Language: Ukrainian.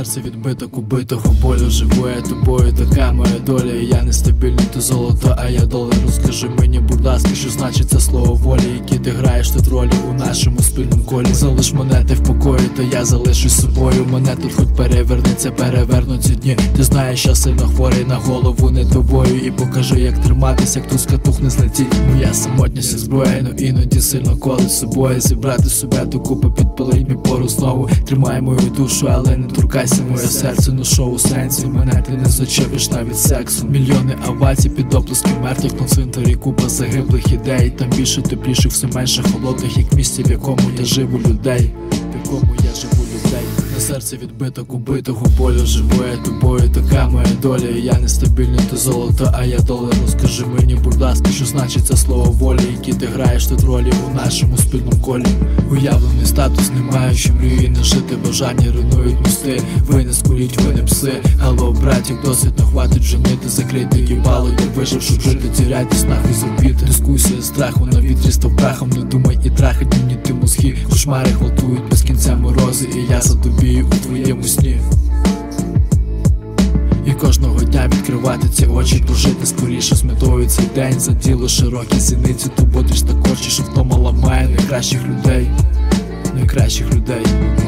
серце відбиток убитого болю. Живу я тобою, така моя доля. І я нестабільний, то золото, а я долар. Розкажи мені, будь ласка, що значить це слово волі, які ти граєш тут ролі у нашому спільному колі. Залиш мене ти в покої, то я залишусь собою. Мене тут хоч перевернеться, перевернуть ці дні. Ти знаєш, що сильно хворий на голову не тобою. І покажи, як триматись, як туска тухне злетіть. Моя самотність як зброя, но іноді сильно колить собою. Зібрати себе докупи, підпалить мій пору знову. Тримай мою душу, але не торкайся моє серце. Ну шо у сенсі, мене ти не зачепиш навіть сексу. Мільйони овацій під оплески мертвих на цвинтарі, купа загиблих ідей. Там більше тепліших, все менше холодних, як в місті, в якому я живу людей. В якому я живу людей. На серце відбиток убитого болю. Живу я тобою, така моя доля. І я нестабільний, то золото, а я долар. Розкажи мені, будь ласка, що значить це слово волі, які ти граєш тут ролі у нашому спільному колі. Уявлений статус, не маючи мрії, не жити, бажання руйнують мости. Ви не скуріть, ви не пси. Алло, братів, досить, не хватить женити. Закрийте їбало, я вижив, щоб жити. Тіряйтесь нахуй зробіти. Дискусія страху на вітрі став прахом. Не думай і трахать мені ти мозги. Кошмари гвалтують без кінця морози, і я за тобі у твоєму сні. І кожного дня відкривати ці очі, прожити скоріше з метою цей день. За діло широкі зіниці, то будеш також, що втома ламає найкращих людей.